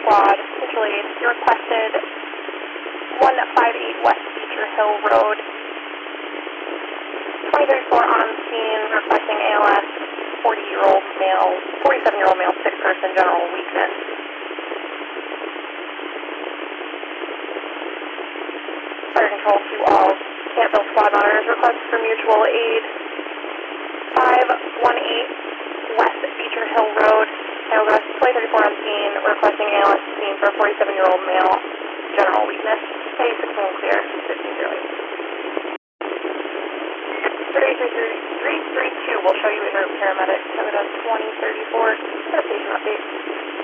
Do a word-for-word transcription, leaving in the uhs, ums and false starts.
squad, essentially you requested one five eight West Beecher Hill Road. twenty thirty-four on scene, requesting A L S, forty-year-old male, forty-seven-year-old male, sick person, general weakness. Fire control to all Campbell squad monitors, request for mutual aid. five one eight West Beecher Hill Road, Iowa, twenty thirty-four on scene, requesting A L S scene for a forty-seven-year-old male, general weakness. A sixteen clear, fifteen clearly. three three two will show you in route paramedic, code of twenty thirty-four, for a patient update.